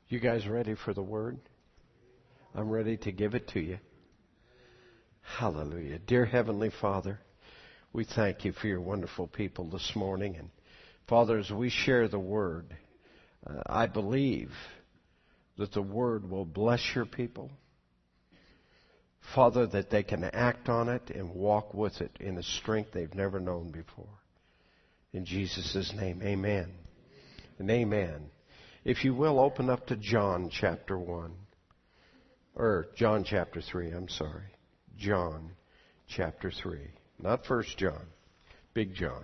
You guys ready for the word? I'm ready to give it to you. Hallelujah. Dear Heavenly Father, we thank you for your wonderful people this morning. And Father, as we share the word, I believe that the word will bless your people. Father, that they can act on it and walk with it in a strength they've never known before. In Jesus' name, amen. And amen. If you will, open up to John chapter 1. Or John chapter 3, I'm sorry. John chapter 3. Not First John. Big John.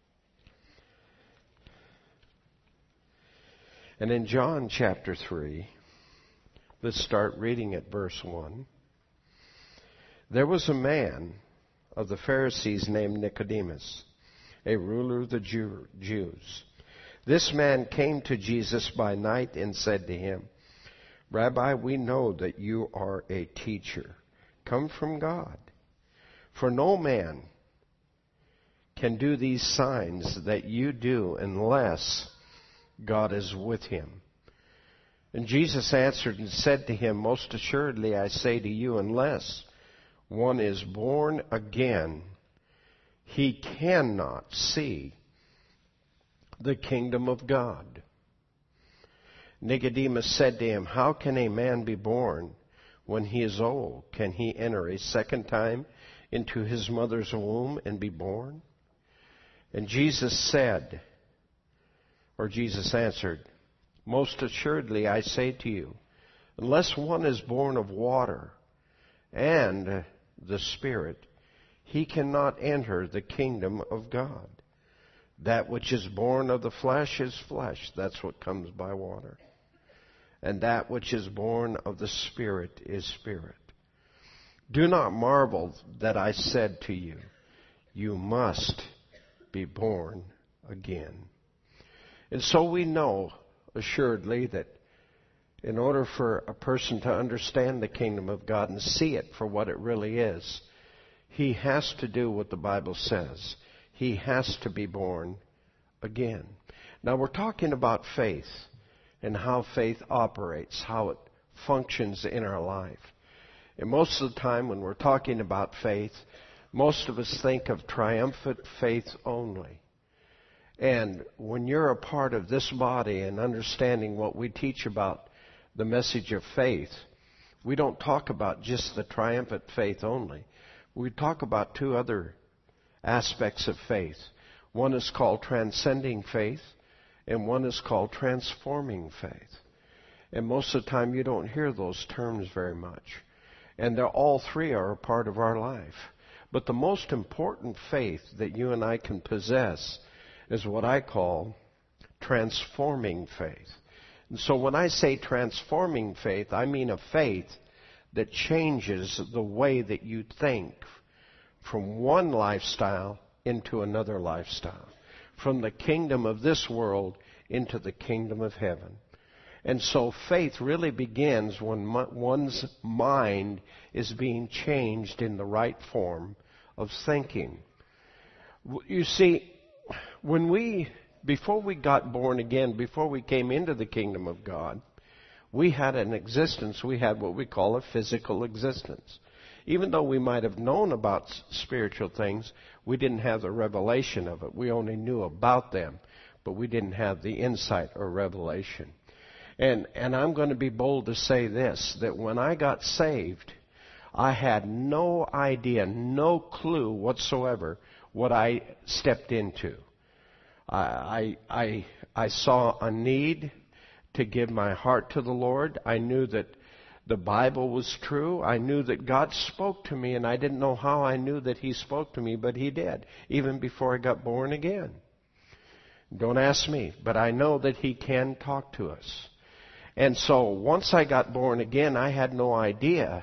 And in John chapter 3, let's start reading at verse 1. There was a man of the Pharisees named Nicodemus, a ruler of the Jews. This man came to Jesus by night and said to him, Rabbi, we know that you are a teacher, come from God. For no man can do these signs that you do unless God is with him. And Jesus answered and said to him, Most assuredly I say to you, unless one is born again, he cannot see the kingdom of God. Nicodemus said to him, How can a man be born when he is old? Can he enter a second time into his mother's womb and be born? And Jesus answered, Most assuredly I say to you, unless one is born of water and the Spirit, he cannot enter the kingdom of God. That which is born of the flesh is flesh. That's what comes by water. And that which is born of the Spirit is spirit. Do not marvel that I said to you, you must be born again. And so we know assuredly that in order for a person to understand the kingdom of God and see it for what it really is, he has to do what the Bible says. He has to be born again. Now we're talking about faith and how faith operates, how it functions in our life. And most of the time when we're talking about faith, most of us think of triumphant faith only. And when you're a part of this body and understanding what we teach about the message of faith, we don't talk about just the triumphant faith only. We talk about two other aspects of faith. One is called transcending faith, and one is called transforming faith. And most of the time you don't hear those terms very much. And all three are a part of our life. But the most important faith that you and I can possess is what I call transforming faith. And so when I say transforming faith, I mean a faith that changes the way that you think from one lifestyle into another lifestyle, from the kingdom of this world into the kingdom of heaven. And so faith really begins when one's mind is being changed in the right form of thinking. You see, before we got born again, before we came into the kingdom of God, we had an existence, we had what we call a physical existence. Even though we might have known about spiritual things, we didn't have the revelation of it. We only knew about them, but we didn't have the insight or revelation. And I'm going to be bold to say this, that when I got saved, I had no idea, no clue whatsoever what I stepped into. I saw a need to give my heart to the Lord. I knew that the Bible was true. I knew that God spoke to me, and I didn't know how I knew that He spoke to me, but He did, even before I got born again. Don't ask me, but I know that He can talk to us. And so once I got born again, I had no idea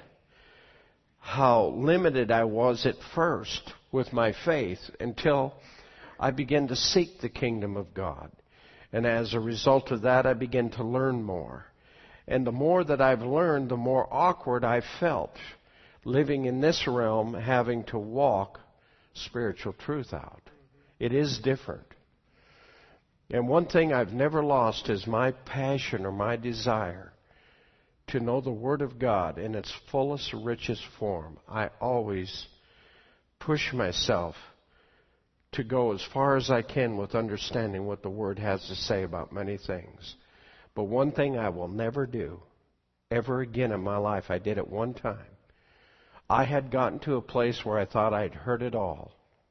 how limited I was at first with my faith until I began to seek the kingdom of God. And as a result of that, I began to learn more. And the more that I've learned, the more awkward I felt living in this realm, having to walk spiritual truth out. It is different. And one thing I've never lost is my passion or my desire to know the Word of God in its fullest, richest form. I always push myself to go as far as I can with understanding what the Word has to say about many things. But one thing I will never do, ever again in my life, I did it one time. I had gotten to a place where I thought I'd heard it all.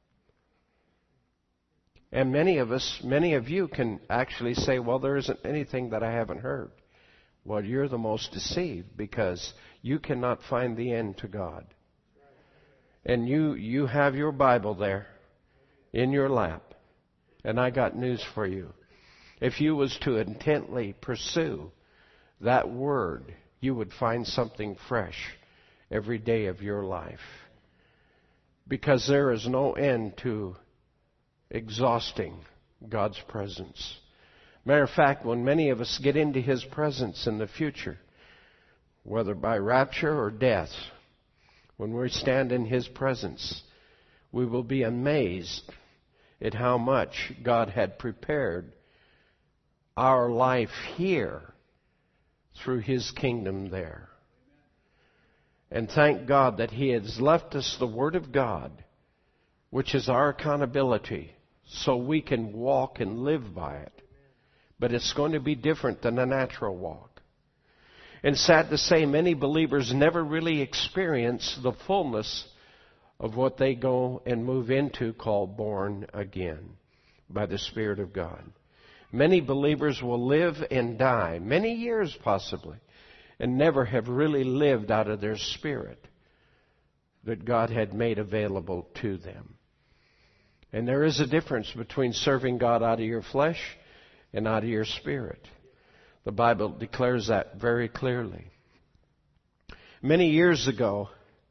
And many of you can actually say, well, there isn't anything that I haven't heard. Well, you're the most deceived because you cannot find the end to God. And you have your Bible there in your lap. And I got news for you. If you was to intently pursue that Word, you would find something fresh every day of your life. Because there is no end to exhausting God's presence. Matter of fact, when many of us get into His presence in the future, whether by rapture or death, when we stand in His presence, we will be amazed at how much God had prepared our life here through His kingdom there. And thank God that He has left us the Word of God, which is our accountability, so we can walk and live by it. But it's going to be different than a natural walk. And sad to say, many believers never really experience the fullness of what they go and move into called born again by the Spirit of God. Many believers will live and die, many years possibly, and never have really lived out of their spirit that God had made available to them. And there is a difference between serving God out of your flesh and out of your spirit. The Bible declares that very clearly. Many years ago,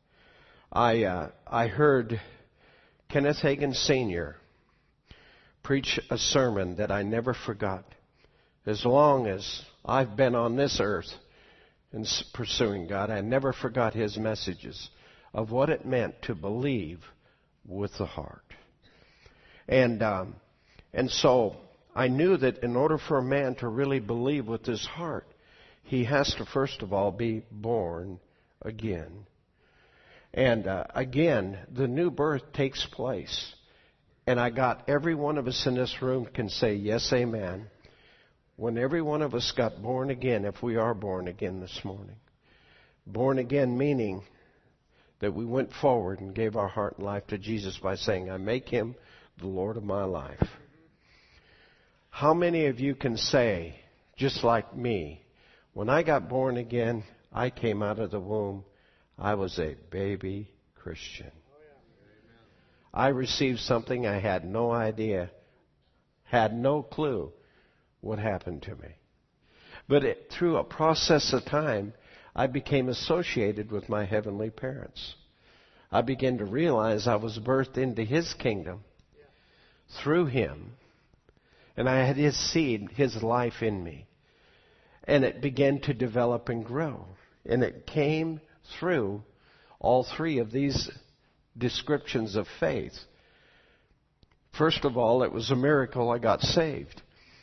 I heard Kenneth Hagin Sr. preach a sermon that I never forgot. As long as I've been on this earth and pursuing God, I never forgot his messages of what it meant to believe with the heart. And so I knew that in order for a man to really believe with his heart, he has to first of all be born again. And again, the new birth takes place. And I got every one of us in this room can say, yes, amen. When every one of us got born again, if we are born again this morning. Born again meaning that we went forward and gave our heart and life to Jesus by saying, I make Him the Lord of my life. How many of you can say, just like me, when I got born again, I came out of the womb, I was a baby Christian. I received something I had no idea, had no clue what happened to me. But through a process of time, I became associated with my heavenly parents. I began to realize I was birthed into His kingdom through Him. And I had His seed, His life in me. And it began to develop and grow. And it came through all three of these descriptions of faith. First of all, it was a miracle I got saved.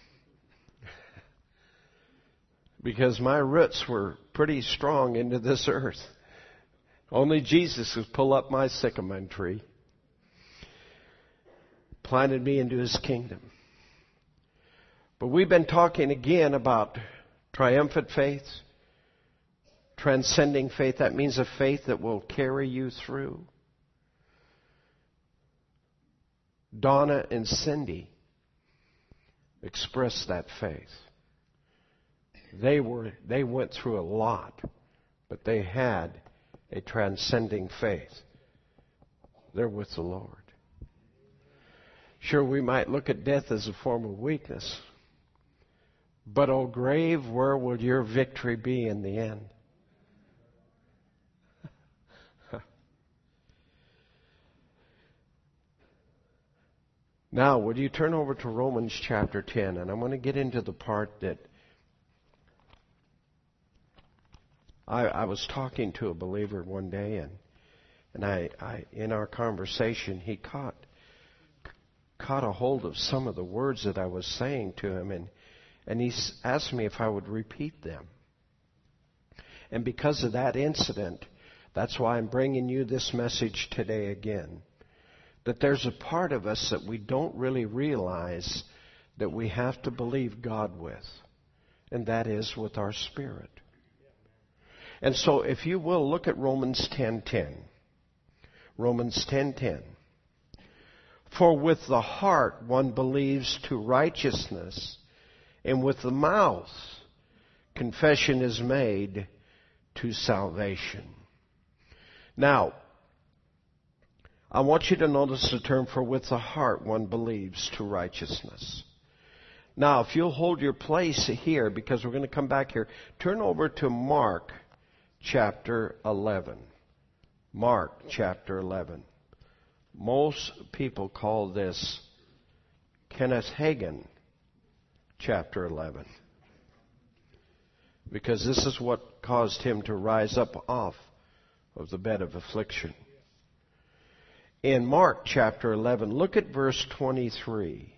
Because my roots were pretty strong into this earth. Only Jesus could pull up my sycamore tree. Planted me into His kingdom. But we've been talking again about triumphant faith, transcending faith. That means a faith that will carry you through. Donna and Cindy expressed that faith. They went through a lot, but they had a transcending faith. They're with the Lord. Sure, we might look at death as a form of weakness. But, O grave, where will your victory be in the end? Now, would you turn over to Romans chapter 10, and I'm going to get into the part that I was talking to a believer one day, and I in our conversation, he caught caught a hold of some of the words that I was saying to him, and he asked me if I would repeat them. And because of that incident, that's why I'm bringing you this message today again. That there's a part of us that we don't really realize that we have to believe God with. And that is with our spirit. And so if you will, look at Romans 10:10. Romans 10:10. For with the heart one believes to righteousness, and with the mouth confession is made to salvation. Now, I want you to notice the term, for with the heart one believes to righteousness. Now, if you'll hold your place here, because we're going to come back here, turn over to Mark chapter 11. Mark chapter 11. Most people call this Kenneth Hagin chapter 11. Because this is what caused him to rise up off of the bed of affliction. In Mark chapter 11, look at verse 23.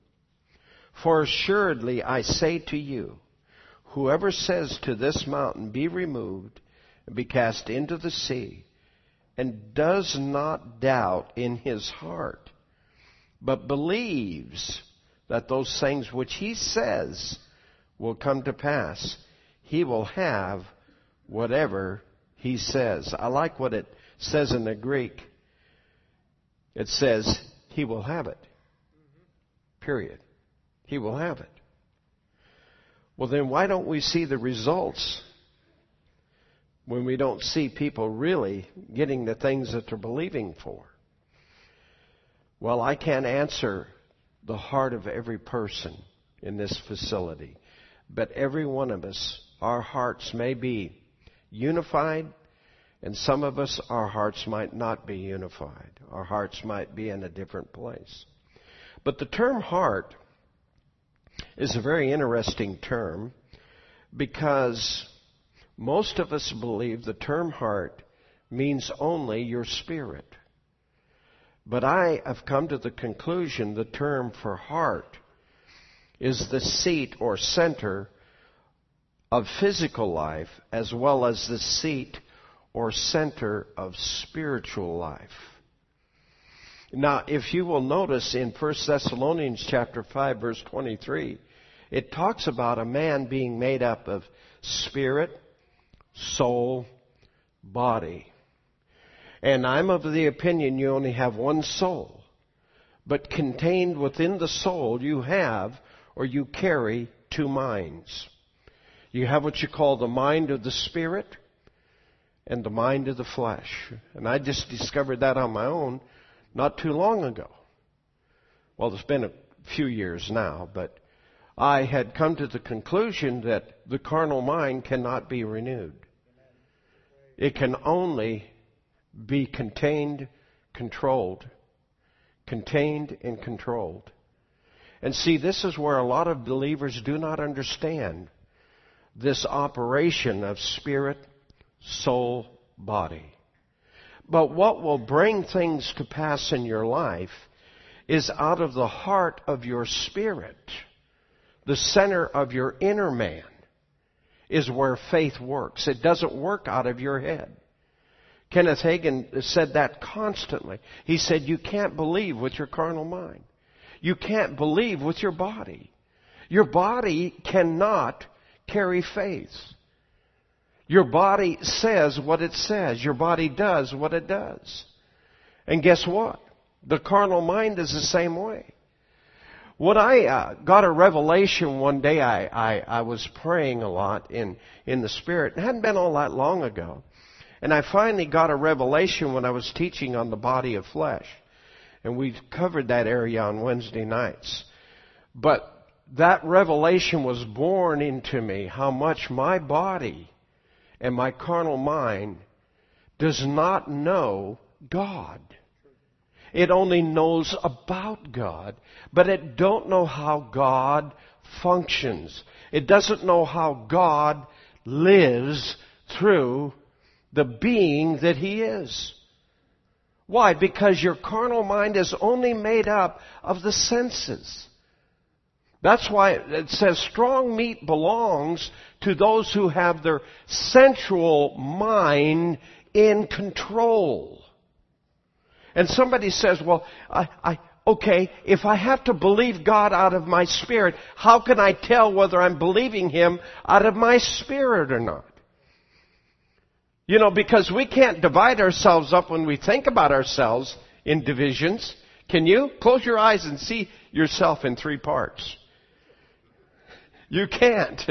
For assuredly I say to you, whoever says to this mountain, be removed and be cast into the sea, and does not doubt in his heart, but believes that those things which he says will come to pass, he will have whatever he says. I like what it says in the Greek. It says, he will have it. Period. He will have it. Well, then why don't we see the results when we don't see people really getting the things that they're believing for? Well, I can't answer the heart of every person in this facility, but every one of us, our hearts may be unified, and some of us, our hearts might not be unified. Our hearts might be in a different place. But the term heart is a very interesting term, because most of us believe the term heart means only your spirit. But I have come to the conclusion the term for heart is the seat or center of physical life, as well as the seat or center of spiritual life. Now, if you will notice in 1 Thessalonians chapter 5, verse 23, it talks about a man being made up of spirit, soul, body. And I'm of the opinion you only have one soul. But contained within the soul you have, or you carry, two minds. You have what you call the mind of the spirit and the mind of the flesh. And I just discovered that on my own not too long ago. Well, it's been a few years now, but I had come to the conclusion that the carnal mind cannot be renewed. It can only be contained, controlled. Contained and controlled. And see, this is where a lot of believers do not understand this operation of spirit, soul, body. But what will bring things to pass in your life is out of the heart of your spirit. The center of your inner man is where faith works. It doesn't work out of your head. Kenneth Hagin said that constantly. He said, you can't believe with your carnal mind. You can't believe with your body. Your body cannot carry faith. Your body says what it says. Your body does what it does. And guess what? The carnal mind is the same way. When I got a revelation one day, I was praying a lot in the Spirit. It hadn't been all that long ago. And I finally got a revelation when I was teaching on the body of flesh. And we covered that area on Wednesday nights. But that revelation was born into me, how much my body and my carnal mind does not know God. It only knows about God, but it don't know how God functions. It doesn't know how God lives through the being that He is. Why? Because your carnal mind is only made up of the senses. That's why it says strong meat belongs to those who have their sensual mind in control. And somebody says, well, okay, if I have to believe God out of my spirit, how can I tell whether I'm believing Him out of my spirit or not? You know, because we can't divide ourselves up when we think about ourselves in divisions. Can you? Close your eyes and see yourself in 3 parts. You can't.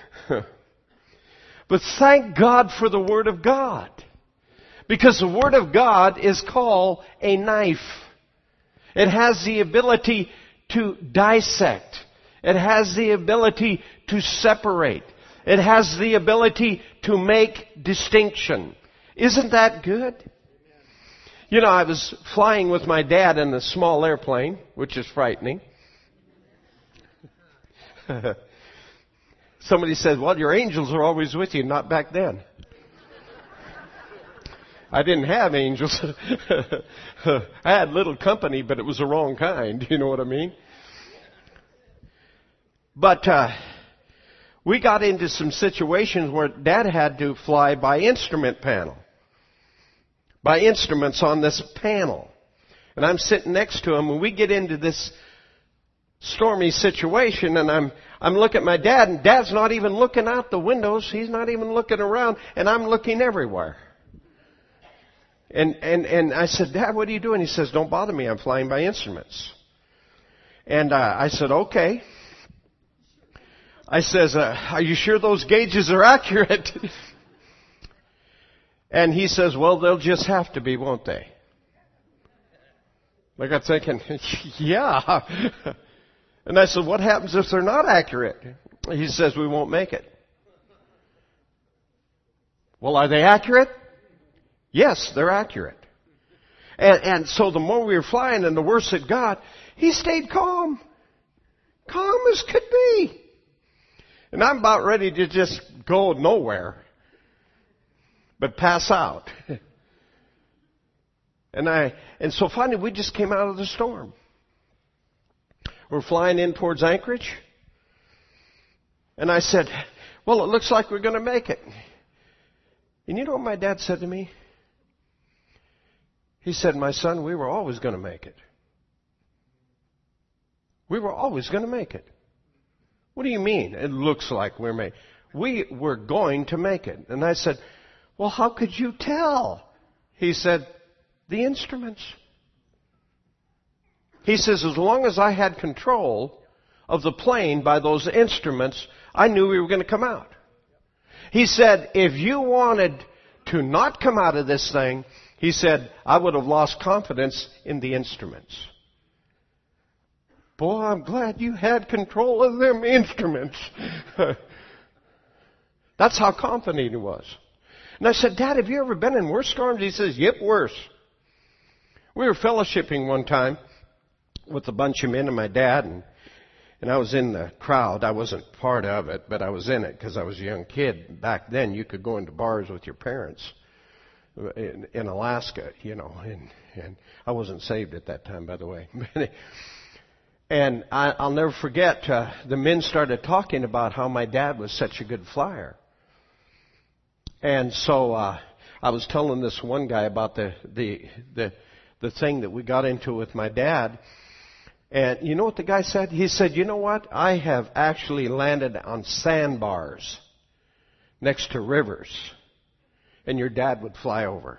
But thank God for the Word of God. Because the Word of God is called a knife. It has the ability to dissect. It has the ability to separate. It has the ability to make distinction. Isn't that good? You know, I was flying with my dad in a small airplane, which is frightening. Somebody said, well, your angels are always with you, not back then. I didn't have angels. I had little company, but it was the wrong kind. You know what I mean? But we got into some situations where Dad had to fly by instrument panel. By instruments on this panel. And I'm sitting next to him, and we get into this stormy situation, and I'm looking at my dad, and Dad's not even looking out the windows. He's not even looking around, and I'm looking everywhere. And I said, Dad, what are you doing? He says, don't bother me. I'm flying by instruments. And I said, okay. I says, are you sure those gauges are accurate? And he says, well, they'll just have to be, won't they? Like I'm thinking, yeah. And I said, what happens if they're not accurate? He says, we won't make it. Well, are they accurate? Yes, they're accurate. And so the more we were flying and the worse it got, he stayed calm. Calm as could be. And I'm about ready to just go nowhere. But pass out. And so finally we just came out of the storm. We're flying in towards Anchorage. And I said, well, it looks like we're going to make it. And you know what my dad said to me? He said, my son, we were always going to make it. We were always going to make it. What do you mean? It looks like we're making it. We were going to make it. And I said, well, how could you tell? He said, the instruments. He says, as long as I had control of the plane by those instruments, I knew we were going to come out. He said, if you wanted to not come out of this thing, he said, I would have lost confidence in the instruments. Boy, I'm glad you had control of them instruments. That's how confident he was. And I said, Dad, have you ever been in worse storms? He says, yep, worse. We were fellowshipping one time with a bunch of men and my dad, and I was in the crowd. I wasn't part of it, but I was in it because I was a young kid. Back then, you could go into bars with your parents in Alaska, you know, and I wasn't saved at that time, by the way. And I'll never forget, the men started talking about how my dad was such a good flyer. And so I was telling this one guy about the thing that we got into with my dad. And you know what the guy said? He said, you know what? I have actually landed on sandbars next to rivers. And your dad would fly over.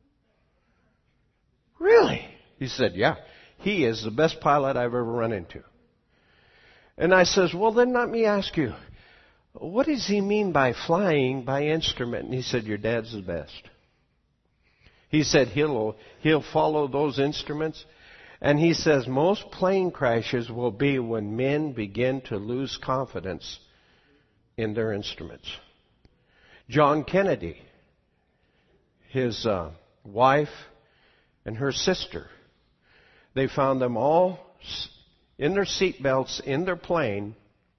Really? He said, yeah. He is the best pilot I've ever run into. And I says, well, then let me ask you, what does he mean by flying by instrument? And he said, your dad's the best. He said he'll follow those instruments. And he says most plane crashes will be when men begin to lose confidence in their instruments. John Kennedy, his wife and her sister, they found them all in their seatbelts, in their plane,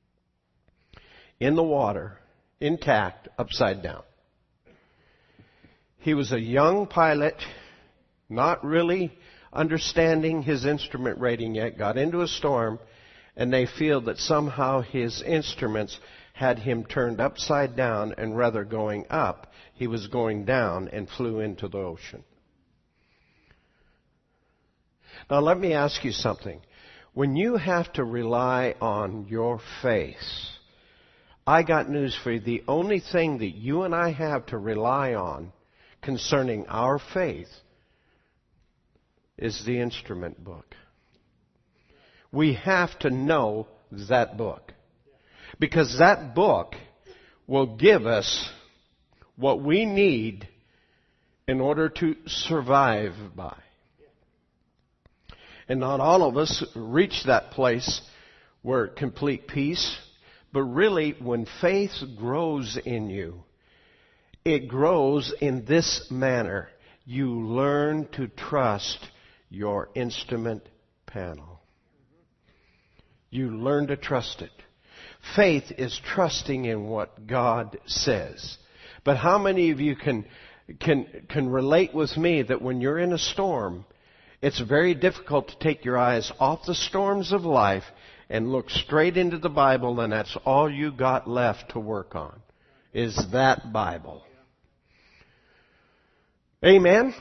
in the water, intact, upside down. He was a young pilot not really understanding his instrument rating yet, got into a storm, and they feel that somehow his instruments had him turned upside down, and rather going up, he was going down and flew into the ocean. Now let me ask you something. When you have to rely on your faith, I got news for you. The only thing that you and I have to rely on concerning our faith is the instrument book. We have to know that book. Because that book will give us what we need in order to survive by. And not all of us reach that place where complete peace, but really when faith grows in you, it grows in this manner. You learn to trust your instrument panel. You learn to trust it. Faith is trusting in what God says. But how many of you can relate with me that when you're in a storm, it's very difficult to take your eyes off the storms of life and look straight into the Bible, and that's all you got left to work on, is that Bible. Amen?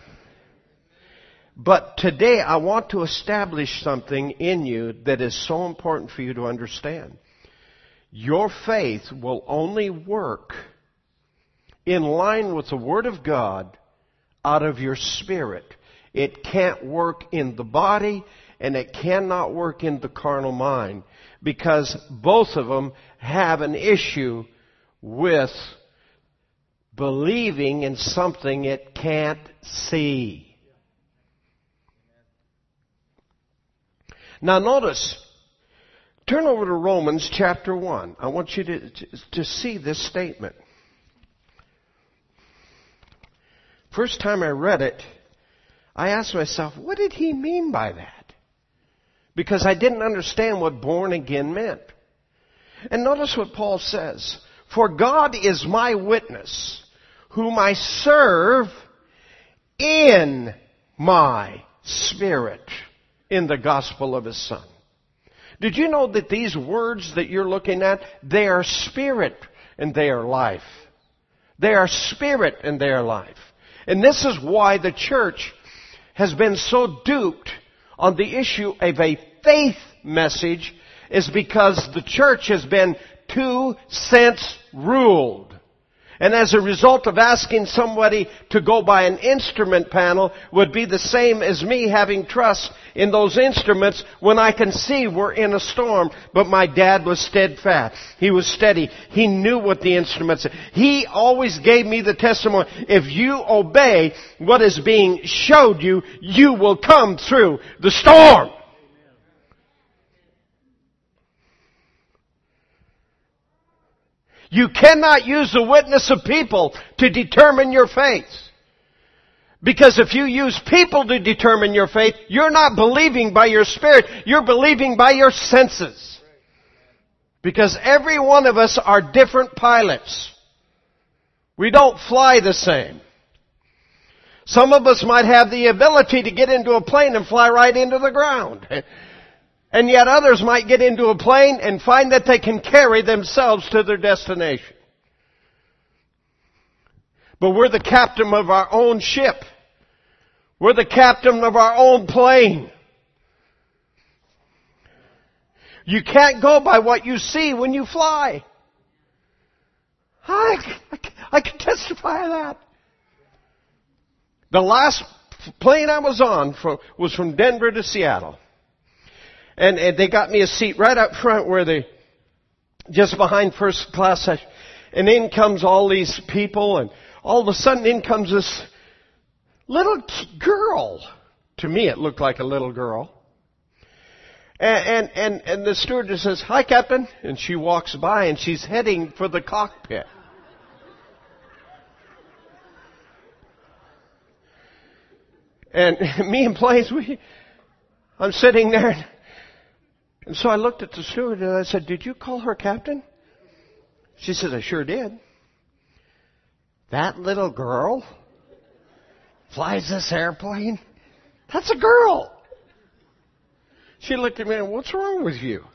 But today I want to establish something in you that is so important for you to understand. Your faith will only work in line with the Word of God out of your spirit. It can't work in the body, and it cannot work in the carnal mind, because both of them have an issue with believing in something it can't see. Now notice, turn over to Romans chapter 1. I want you to see this statement. First time I read it, I asked myself, what did he mean by that? Because I didn't understand what born again meant. And notice what Paul says. For God is my witness, whom I serve in my spirit in the gospel of His Son. Did you know that these words that you're looking at, they are spirit and they are life. They are spirit and they are life. And this is why the church has been so duped on the issue of a faith message, is because the church has been 2 cents ruled. And as a result of asking somebody to go by an instrument panel would be the same as me having trust in those instruments when I can see we're in a storm. But my dad was steadfast. He was steady. He knew what the instruments said. He always gave me the testimony. If you obey what is being showed you, you will come through the storm. You cannot use the witness of people to determine your faith. Because if you use people to determine your faith, you're not believing by your spirit, you're believing by your senses. Because every one of us are different pilots. We don't fly the same. Some of us might have the ability to get into a plane and fly right into the ground. And yet others might get into a plane and find that they can carry themselves to their destination. But we're the captain of our own ship. We're the captain of our own plane. You can't go by what you see when you fly. I can testify to that. The last plane I was on was from Denver to Seattle. And they got me a seat right up front where just behind first class. And in comes all these people, and all of a sudden in comes this little girl. To me it looked like a little girl. And the stewardess says, "Hi, Captain." And she walks by and she's heading for the cockpit. And me and Blaze, I'm sitting there. And so I looked at the steward and I said, "Did you call her Captain?" She said, "I sure did." That little girl flies this airplane? That's a girl. She looked at me and, what's wrong with you?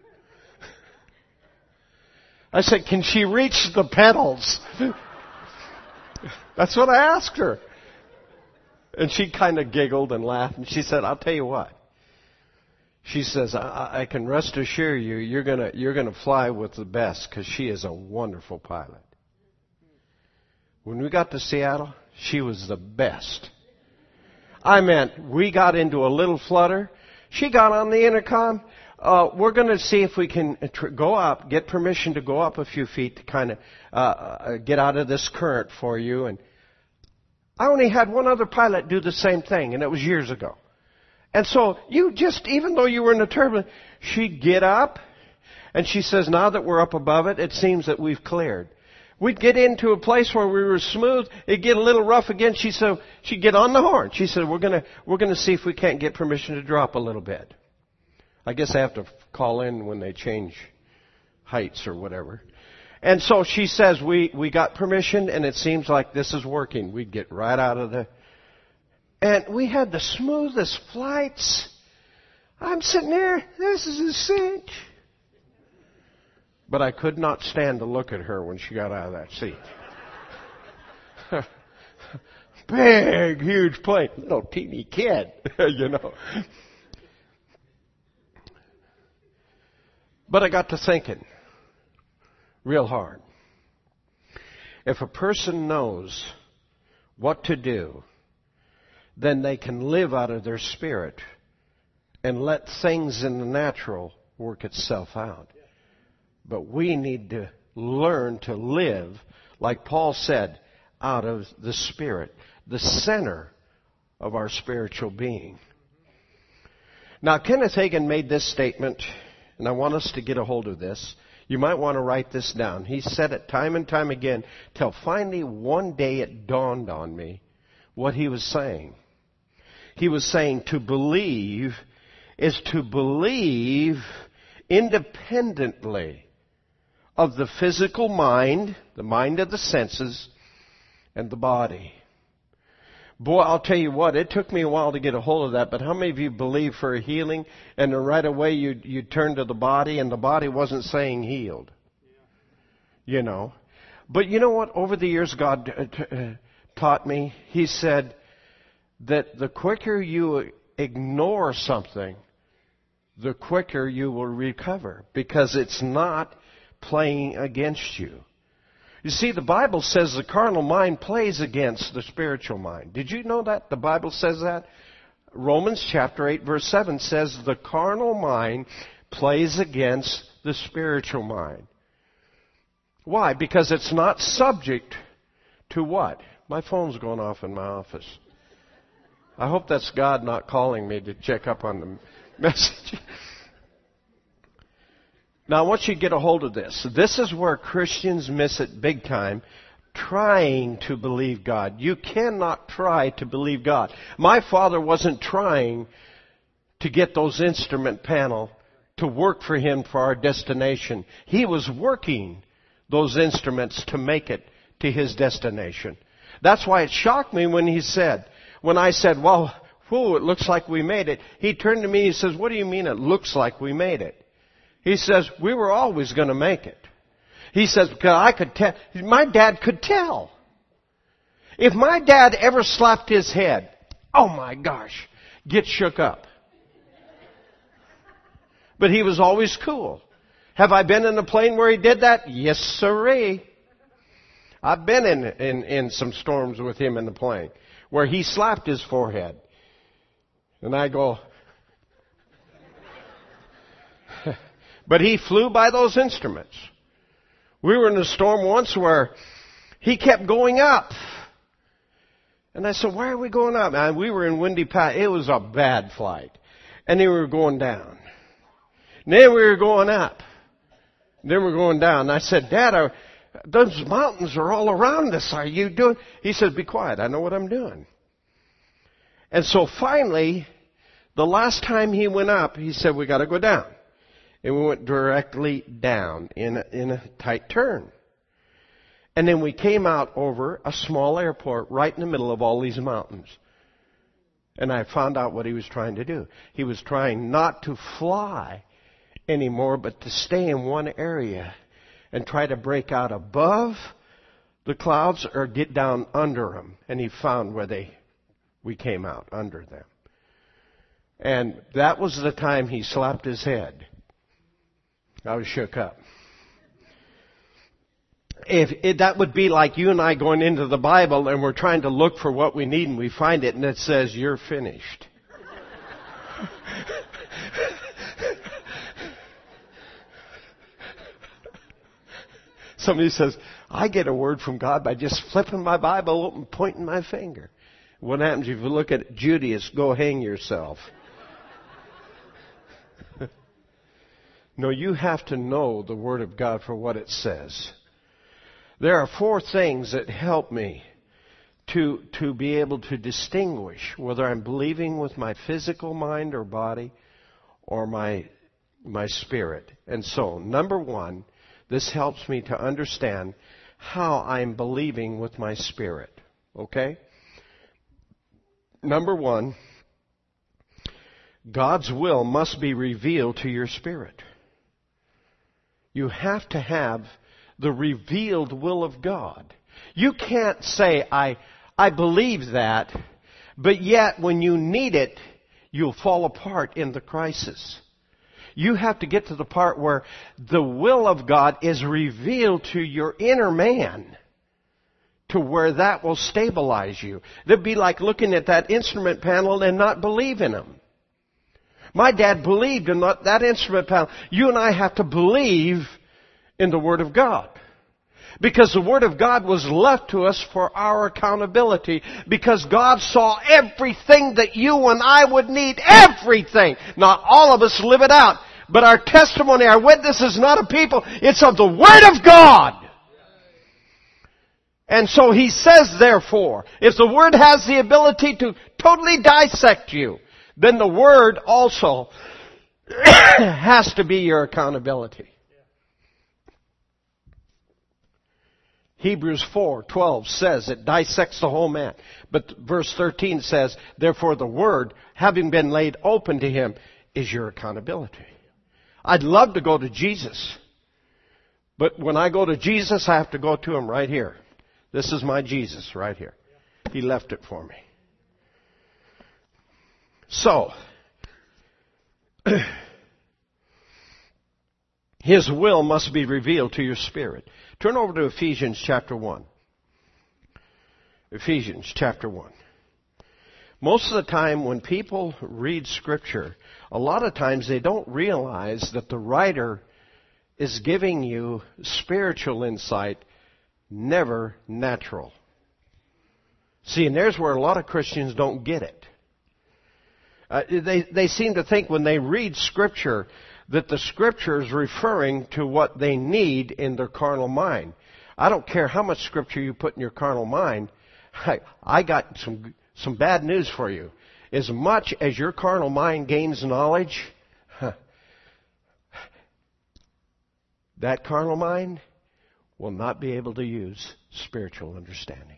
I said, can she reach the pedals? That's what I asked her. And she kind of giggled and laughed, and she said, I'll tell you what. She says, I can rest assure you, you're gonna fly with the best, because she is a wonderful pilot. When we got to Seattle, she was the best. I meant, we got into a little flutter. She got on the intercom. We're going to see if we can go up, get permission to go up a few feet to kind of get out of this current for you. And I only had one other pilot do the same thing, and it was years ago. And so you just, even though you were in the turbulence, she'd get up, and she says, now that we're up above it, it seems that we've cleared. We'd get into a place where we were smooth. It'd get a little rough again. She'd get on the horn. She said, we're gonna see if we can't get permission to drop a little bit. I guess I have to call in when they change heights or whatever. And so she says, we got permission, and it seems like this is working. We'd get right out of the... And we had the smoothest flights. I'm sitting there, this is a cinch. But I could not stand to look at her when she got out of that seat. Big, huge plane. Little teeny kid, you know. But I got to thinking real hard. If a person knows what to do, then they can live out of their spirit and let things in the natural work itself out. But we need to learn to live, like Paul said, out of the Spirit, the center of our spiritual being. Now, Kenneth Hagin made this statement, and I want us to get a hold of this. You might want to write this down. He said it time and time again, till finally one day it dawned on me what he was saying. He was saying to believe is to believe independently of the physical mind, the mind of the senses, and the body. Boy, I'll tell you what, it took me a while to get a hold of that, but how many of you believe for a healing, and then right away you turn to the body, and the body wasn't saying healed? You know. But you know what? Over the years, God taught me. He said that the quicker you ignore something, the quicker you will recover, because it's not playing against you. You see, the Bible says the carnal mind plays against the spiritual mind. Did you know that? The Bible says that. Romans chapter 8 verse 7 says the carnal mind plays against the spiritual mind. Why? Because it's not subject to what? My phone's going off in my office. I hope that's God not calling me to check up on the message. Now, I want you to get a hold of this. This is where Christians miss it big time, trying to believe God. You cannot try to believe God. My father wasn't trying to get those instrument panel to work for him for our destination. He was working those instruments to make it to his destination. That's why it shocked me when I said, well, it looks like we made it. He turned to me and he says, what do you mean it looks like we made it? He says, we were always going to make it. He says, because I could tell. My dad could tell. If my dad ever slapped his head, oh my gosh, get shook up. But he was always cool. Have I been in a plane where he did that? Yes, sirree. I've been in some storms with him in the plane where he slapped his forehead. And I go... But he flew by those instruments. We were in a storm once where he kept going up. And I said, why are we going up? And we were in Windy Pass. It was a bad flight. And then we were going down. And then we were going up. And then we were going down. And I said, Dad, those mountains are all around us. Are you doing? He said, be quiet. I know what I'm doing. And so finally, the last time he went up, he said, we got to go down. And we went directly down in a tight turn. And then we came out over a small airport right in the middle of all these mountains. And I found out what he was trying to do. He was trying not to fly anymore, but to stay in one area and try to break out above the clouds or get down under them. And he found where we came out under them. And that was the time he slapped his head. I was shook up. That would be like you and I going into the Bible and we're trying to look for what we need and we find it and it says, you're finished. Somebody says, I get a word from God by just flipping my Bible open, pointing my finger. What happens if you look at Judas, go hang yourself? No, you have to know the Word of God for what it says. There are 4 things that help me to be able to distinguish whether I'm believing with my physical mind or body or my spirit. And so, number 1, this helps me to understand how I'm believing with my spirit. Okay? Number 1, God's will must be revealed to your spirit. You have to have the revealed will of God. You can't say, I believe that, but yet when you need it, you'll fall apart in the crisis. You have to get to the part where the will of God is revealed to your inner man, to where that will stabilize you. That'd be like looking at that instrument panel and not believe in him. My dad believed in that instrument panel. You and I have to believe in the Word of God. Because the Word of God was left to us for our accountability. Because God saw everything that you and I would need. Everything. Not all of us live it out. But our testimony, our witness is not of people. It's of the Word of God. And so He says, therefore, if the Word has the ability to totally dissect you, then the Word also has to be your accountability. Hebrews 4:12 says it dissects the whole man. But verse 13 says, therefore the Word, having been laid open to him, is your accountability. I'd love to go to Jesus. But when I go to Jesus, I have to go to Him right here. This is my Jesus right here. He left it for me. So, His will must be revealed to your spirit. Turn over to Ephesians chapter 1. Ephesians chapter 1. Most of the time when people read Scripture, a lot of times they don't realize that the writer is giving you spiritual insight, never natural. See, and there's where a lot of Christians don't get it. They seem to think when they read Scripture that the Scripture is referring to what they need in their carnal mind. I don't care how much Scripture you put in your carnal mind. I got some bad news for you. As much as your carnal mind gains knowledge, that carnal mind will not be able to use spiritual understanding.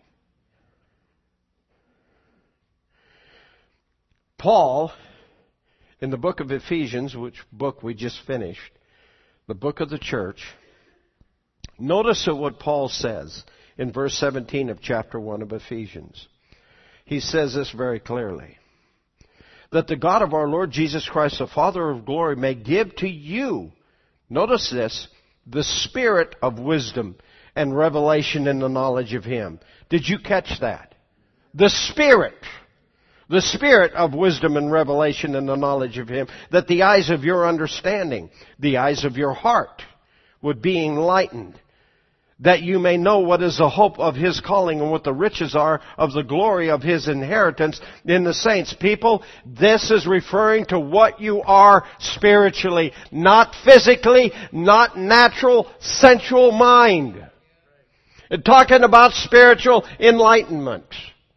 Paul, in the book of Ephesians, which book we just finished, the book of the church, notice what Paul says in verse 17 of chapter 1 of Ephesians. He says this very clearly. That the God of our Lord Jesus Christ, the Father of glory, may give to you, notice this, the spirit of wisdom and revelation in the knowledge of Him. Did you catch that? The Spirit of wisdom and revelation in the knowledge of Him, that the eyes of your understanding, the eyes of your heart, would be enlightened, that you may know what is the hope of His calling and what the riches are of the glory of His inheritance in the saints. People, this is referring to what you are spiritually, not physically, not natural, sensual mind. It's talking about spiritual enlightenment.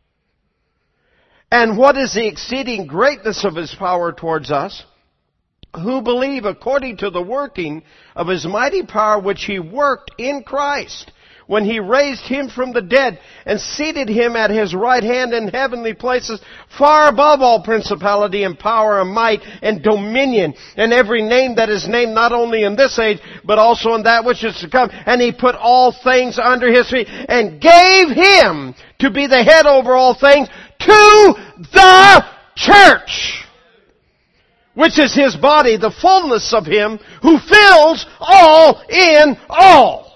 And what is the exceeding greatness of His power towards us, who believe according to the working of His mighty power which He worked in Christ, when He raised Him from the dead and seated Him at His right hand in heavenly places, far above all principality and power and might and dominion and every name that is named, not only in this age, but also in that which is to come. And He put all things under His feet and gave Him to be the head over all things to the church, which is His body, the fullness of Him who fills all in all.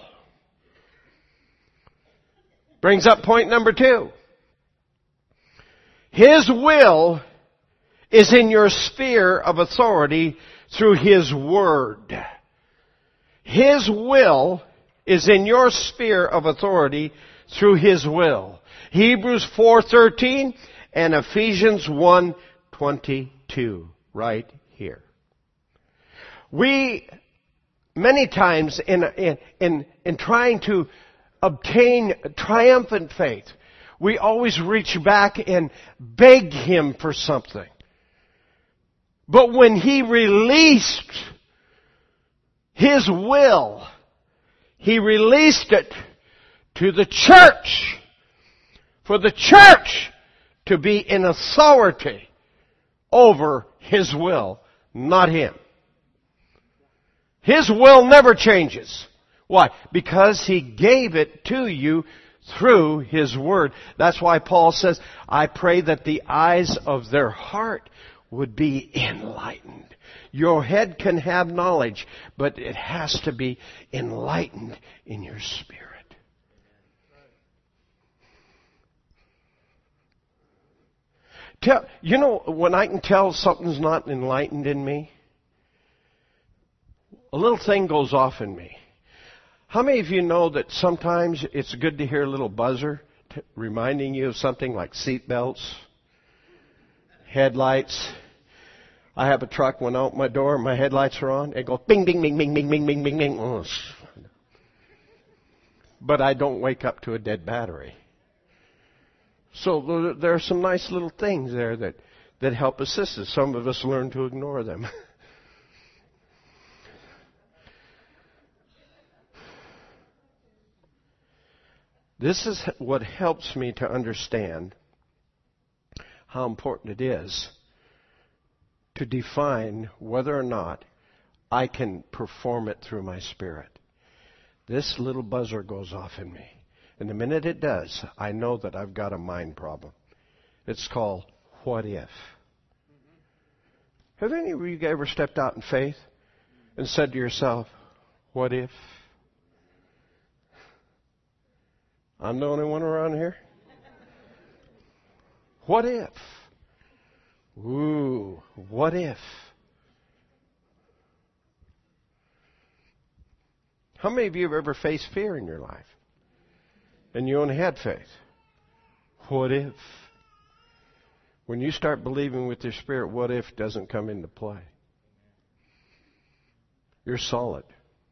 Brings up point number 2. His will is in your sphere of authority through His Word. His will is in your sphere of authority through His will. Hebrews 4:13 and Ephesians 1:22. Right here. We, many times in trying to obtain triumphant faith, we always reach back and beg Him for something. But when He released His will, He released it to the church, for the church to be in authority over His will, not Him. His will never changes. Why? Because He gave it to you through His Word. That's why Paul says, I pray that the eyes of their heart would be enlightened. Your head can have knowledge, but it has to be enlightened in your spirit. You know, when I can tell something's not enlightened in me, a little thing goes off in me. How many of you know that sometimes it's good to hear a little buzzer reminding you of something like seat belts, headlights? I have a truck, went out my door, my headlights are on, it goes bing, bing, bing, bing, bing, bing, bing, bing, bing. Oh. But I don't wake up to a dead battery. So there are some nice little things there that help assist us. Some of us learn to ignore them. This is what helps me to understand how important it is to define whether or not I can perform it through my spirit. This little buzzer goes off in me. And the minute it does, I know that I've got a mind problem. It's called, what if? Have any of you ever stepped out in faith and said to yourself, what if? I'm the only one around here? What if? Ooh, what if? How many of you have ever faced fear in your life? And you only had faith. What if? When you start believing with your spirit, what if doesn't come into play? You're solid.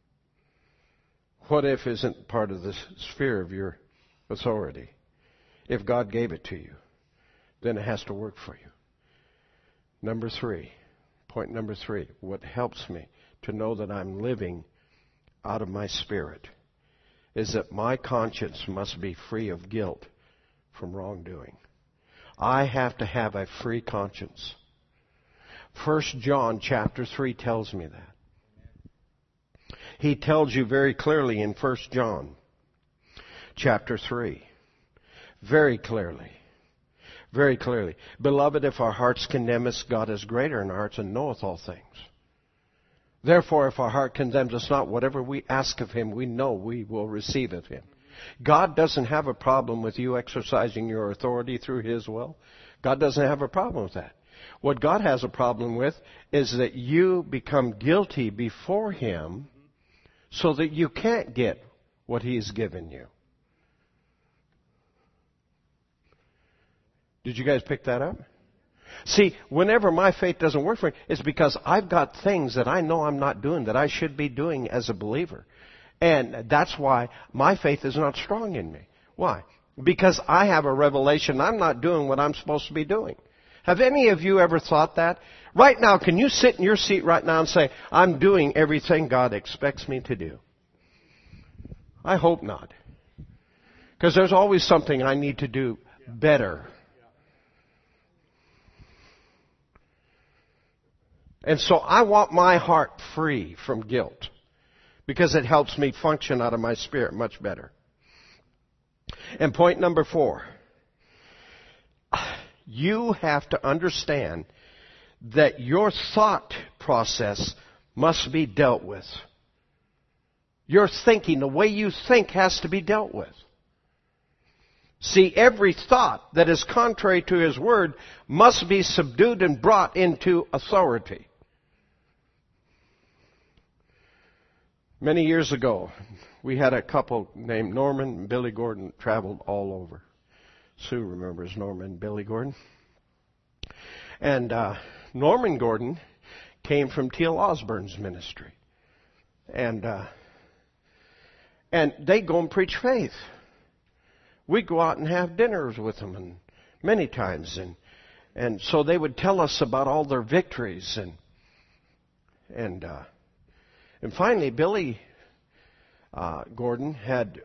What if isn't part of the sphere of your authority? If God gave it to you, then it has to work for you. Number 3, point number 3, what helps me to know that I'm living out of my spirit is that my conscience must be free of guilt from wrongdoing. I have to have a free conscience. 1 John chapter 3 tells me that. He tells you very clearly in 1 John chapter 3, very clearly, Beloved, if our hearts condemn us, God is greater in our hearts and knoweth all things. Therefore, if our heart condemns us not, whatever we ask of Him, we know we will receive of Him. God doesn't have a problem with you exercising your authority through His will. God doesn't have a problem with that. What God has a problem with is that you become guilty before Him so that you can't get what He's given you. Did you guys pick that up? See, whenever my faith doesn't work for me, it's because I've got things that I know I'm not doing that I should be doing as a believer. And that's why my faith is not strong in me. Why? Because I have a revelation I'm not doing what I'm supposed to be doing. Have any of you ever thought that? Right now, can you sit in your seat right now and say, I'm doing everything God expects me to do? I hope not. Because there's always something I need to do better. And so I want my heart free from guilt, because it helps me function out of my spirit much better. And point number 4. You have to understand that your thought process must be dealt with. Your thinking, the way you think, has to be dealt with. See, every thought that is contrary to His Word must be subdued and brought into authority. Many years ago, we had a couple named Norman and Billy Gordon traveled all over. Sue remembers Norman and Billy Gordon. And Norman Gordon came from T.L. Osborne's ministry. And they go and preach faith. We'd go out and have dinners with them, and many times. And so they would tell us about all their victories. And finally, Billy Gordon had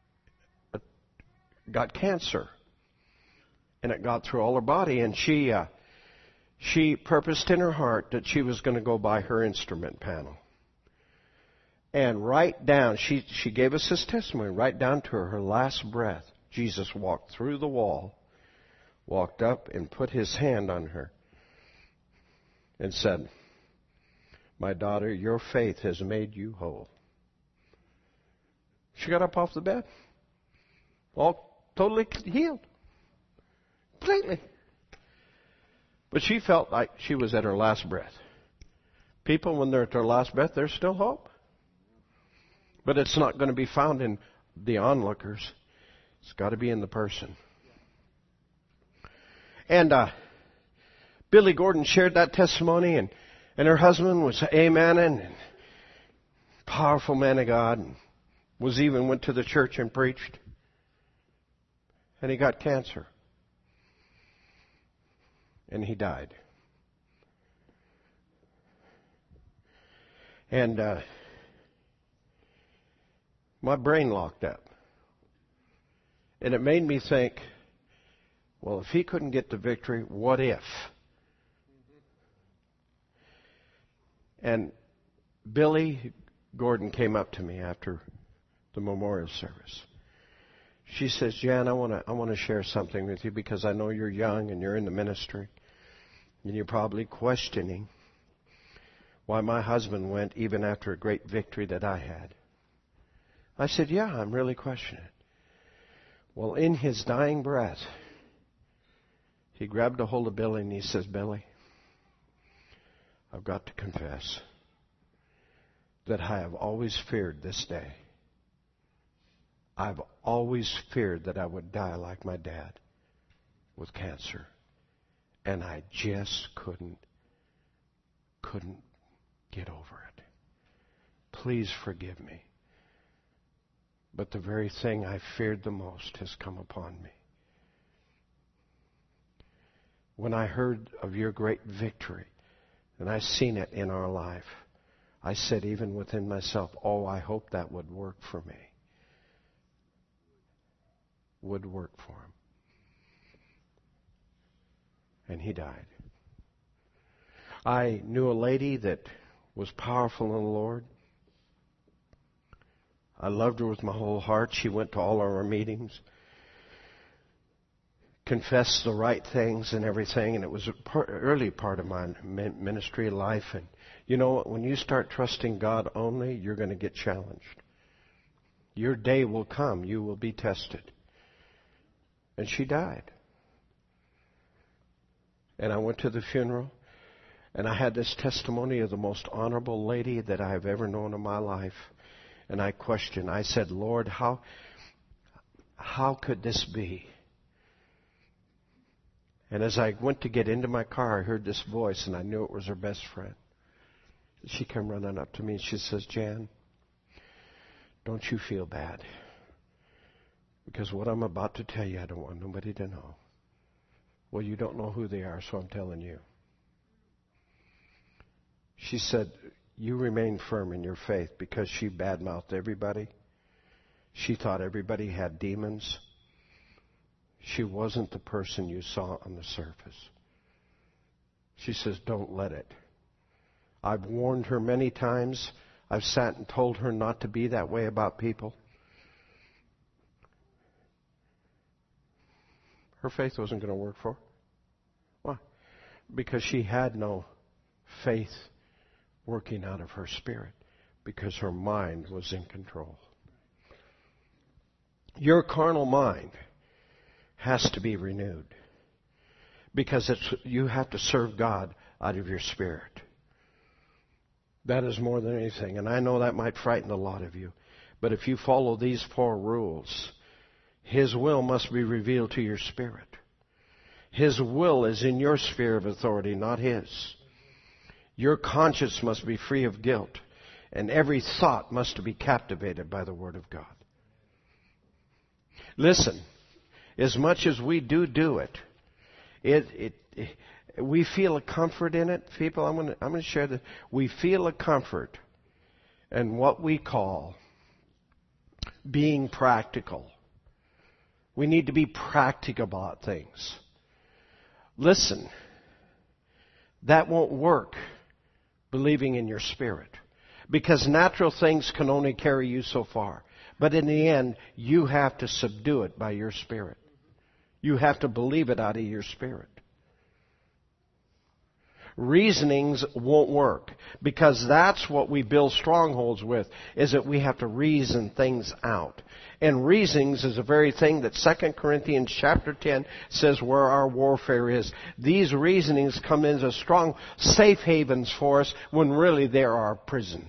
got cancer. And it got through all her body. And she purposed in her heart that she was going to go buy her instrument panel. And right down, she gave us this testimony, right down to her last breath, Jesus walked through the wall, walked up and put His hand on her and said, "My daughter, your faith has made you whole." She got up off the bed, all totally healed. Completely. But she felt like she was at her last breath. People, when they're at their last breath, there's still hope. But it's not going to be found in the onlookers. It's got to be in the person. And Billy Gordon shared that testimony, and her husband was amening, and powerful man of God, and went to the church and preached. And he got cancer. And he died. And my brain locked up. And it made me think, well, if he couldn't get the victory, what if? And Billy Gordon came up to me after the memorial service. She says, "Jan, I want to share something with you, because I know you're young and you're in the ministry. And you're probably questioning why my husband went even after a great victory that I had." I said, "Yeah, I'm really questioning." Well, in his dying breath, he grabbed a hold of Billy and he says, "Billy, I've got to confess that I have always feared this day. I've always feared that I would die like my dad with cancer. And I just couldn't get over it. Please forgive me. But the very thing I feared the most has come upon me. When I heard of your great victory, and I seen it in our life, I said even within myself, oh, I hope that would work for me." Would work for him. And he died. I knew a lady that was powerful in the Lord. I loved her with my whole heart. She went to all of our meetings, confessed the right things and everything, and it was an early part of my ministry life. And you know, when you start trusting God only, you're going to get challenged. Your day will come. You will be tested. And she died. And I went to the funeral, and I had this testimony of the most honorable lady that I have ever known in my life. And I questioned. I said, "Lord, how could this be?" And as I went to get into my car, I heard this voice, and I knew it was her best friend. She came running up to me, and she says, "Jan, don't you feel bad. Because what I'm about to tell you, I don't want nobody to know." "Well, you don't know who they are, so I'm telling you." She said, "You remain firm in your faith," because she badmouthed everybody. She thought everybody had demons. She wasn't the person you saw on the surface. She says, don't let it. I've warned her many times. I've sat and told her not to be that way about people. Her faith wasn't going to work for her. Why? Because she had no faith working out of her spirit. Because her mind was in control. Your carnal mind has to be renewed. Because you have to serve God out of your spirit. That is more than anything. And I know that might frighten a lot of you. But if you follow these 4 rules, His will must be revealed to your spirit. His will is in your sphere of authority, not His. Your conscience must be free of guilt. And every thought must be captivated by the Word of God. Listen, as much as we do it, we feel a comfort in it. People, I'm going to share this. We feel a comfort in what we call being practical. We need to be practical about things. Listen, that won't work believing in your spirit. Because natural things can only carry you so far. But in the end, you have to subdue it by your spirit. You have to believe it out of your spirit. Reasonings won't work. Because that's what we build strongholds with, is that we have to reason things out. And reasonings is the very thing that 2 Corinthians chapter 10 says where our warfare is. These reasonings come in as strong safe havens for us when really they're our prison.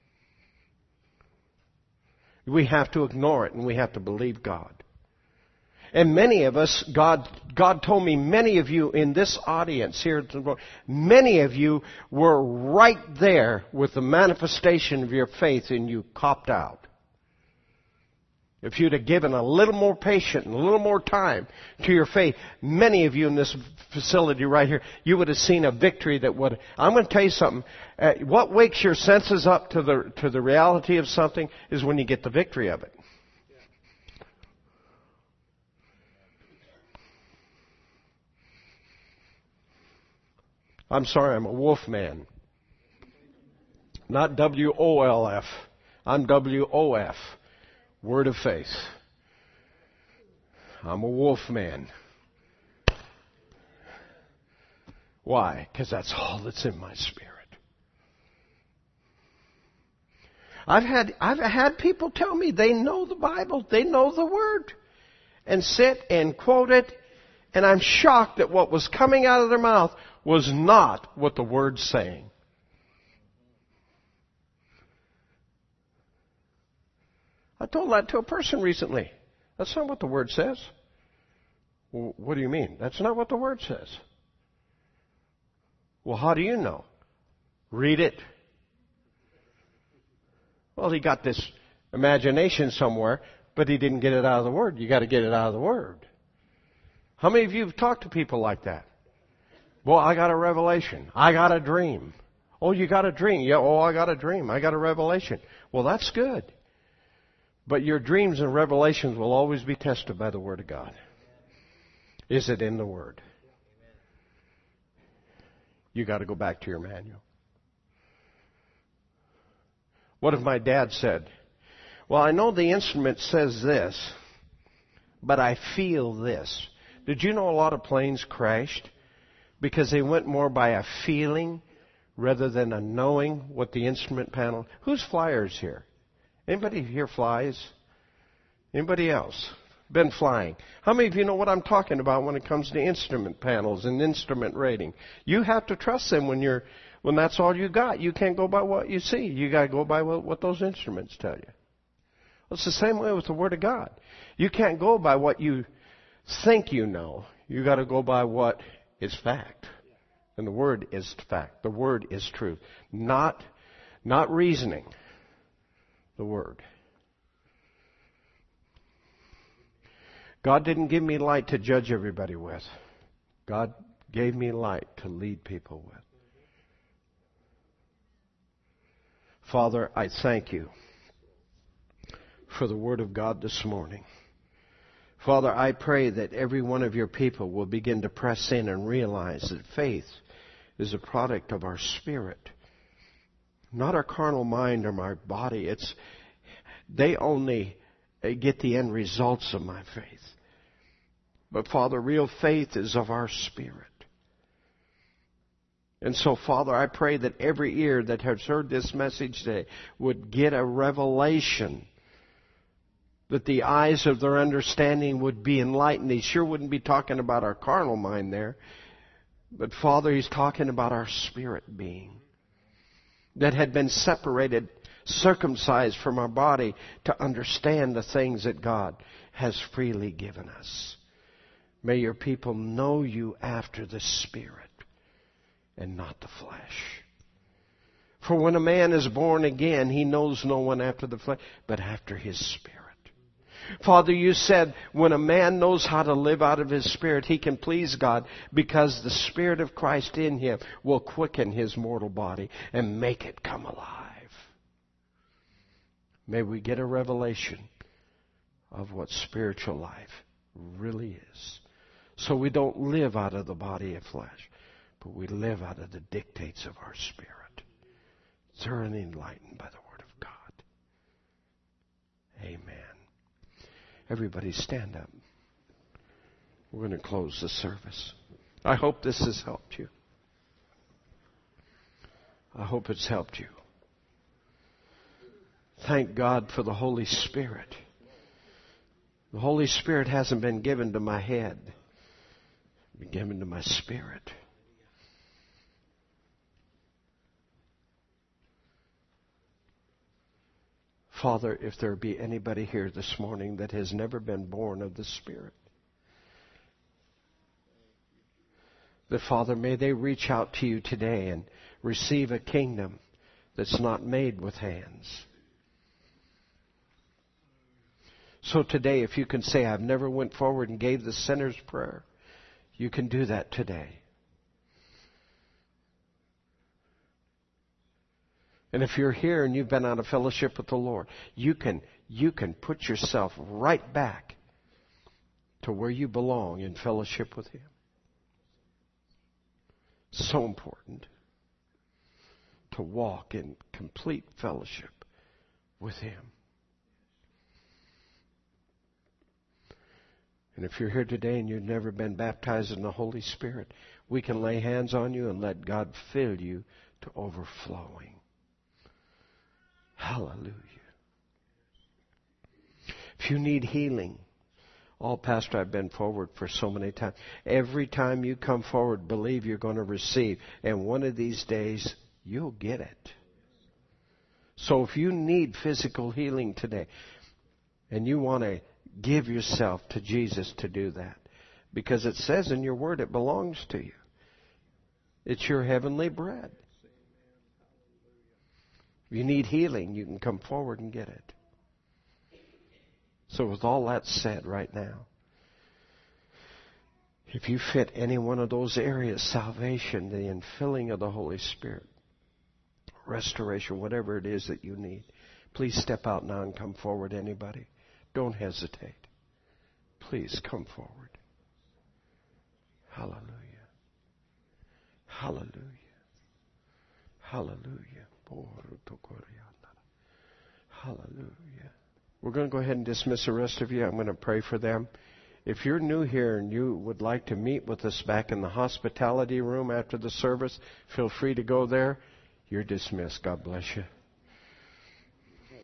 We have to ignore it and we have to believe God. And many of us, God told me, many of you in this audience here, many of you were right there with the manifestation of your faith and you copped out. If you'd have given a little more patience and a little more time to your faith, many of you in this facility right here, you would have seen a victory that would... I'm going to tell you something. What wakes your senses up to the reality of something is when you get the victory of it. I'm sorry, I'm a wolf man. Not W-O-L-F. I'm W-O-F. Word of faith. I'm a wolf man. Why? Because that's all that's in my spirit. I've had people tell me they know the Bible, they know the Word, and sit and quote it, and I'm shocked that what was coming out of their mouth was not what the Word's saying. I told that to a person recently. That's not what the Word says. Well, what do you mean? That's not what the Word says. Well, how do you know? Read it. Well, he got this imagination somewhere, but he didn't get it out of the Word. You got to get it out of the Word. How many of you have talked to people like that? Well, I got a revelation. I got a dream. Oh, you got a dream? Yeah, oh, I got a dream. I got a revelation. Well, that's good. But your dreams and revelations will always be tested by the Word of God. Is it in the Word? You got to go back to your manual. What if my dad said, well, I know the instrument says this, but I feel this. Did you know a lot of planes crashed because they went more by a feeling rather than a knowing what the instrument panel... Who's flyers here? Anybody here flies? Anybody else been flying? How many of you know what I'm talking about when it comes to instrument panels and instrument rating? You have to trust them when that's all you got. You can't go by what you see. You got to go by what those instruments tell you. Well, it's the same way with the Word of God. You can't go by what you think you know. You got to go by what is fact. And the Word is fact. The Word is truth. Not reasoning. The Word. God didn't give me light to judge everybody with. God gave me light to lead people with. Father, I thank you for the Word of God this morning. Father, I pray that every one of your people will begin to press in and realize that faith is a product of our spirit, not our carnal mind or my body. They only get the end results of my faith. But Father, real faith is of our spirit. And so, Father, I pray that every ear that has heard this message today would get a revelation, that the eyes of their understanding would be enlightened. He sure wouldn't be talking about our carnal mind there. But, Father, He's talking about our spirit being that had been separated, circumcised from our body to understand the things that God has freely given us. May your people know you after the Spirit and not the flesh. For when a man is born again, he knows no one after the flesh, but after his spirit. Father, you said when a man knows how to live out of his spirit, he can please God because the Spirit of Christ in him will quicken his mortal body and make it come alive. May we get a revelation of what spiritual life really is. So we don't live out of the body of flesh, but we live out of the dictates of our spirit, thoroughly enlightened by the Word of God. Amen. Everybody stand up. We're going to close the service. I hope this has helped you. I hope it's helped you. Thank God for the Holy Spirit. The Holy Spirit hasn't been given to my head. It's been given to my spirit. Father, if there be anybody here this morning that has never been born of the Spirit, that, Father, may they reach out to you today and receive a kingdom that's not made with hands. So today, if you can say, I've never went forward and gave the sinner's prayer, you can do that today. And if you're here and you've been out of fellowship with the Lord, you can put yourself right back to where you belong in fellowship with Him. So important to walk in complete fellowship with Him. And if you're here today and you've never been baptized in the Holy Spirit, we can lay hands on you and let God fill you to overflowing. Hallelujah. If you need healing, Pastor, I've been forward for so many times. Every time you come forward, believe you're going to receive. And one of these days, you'll get it. So if you need physical healing today, and you want to give yourself to Jesus to do that, because it says in your word it belongs to you. It's your heavenly bread. If you need healing, you can come forward and get it. So with all that said right now, if you fit any one of those areas, salvation, the infilling of the Holy Spirit, restoration, whatever it is that you need, please step out now and come forward, anybody. Don't hesitate. Please come forward. Hallelujah. Hallelujah. Hallelujah. Hallelujah. We're going to go ahead and dismiss the rest of you. I'm going to pray for them. If you're new here and you would like to meet with us back in the hospitality room after the service, feel free to go there. You're dismissed. God bless you.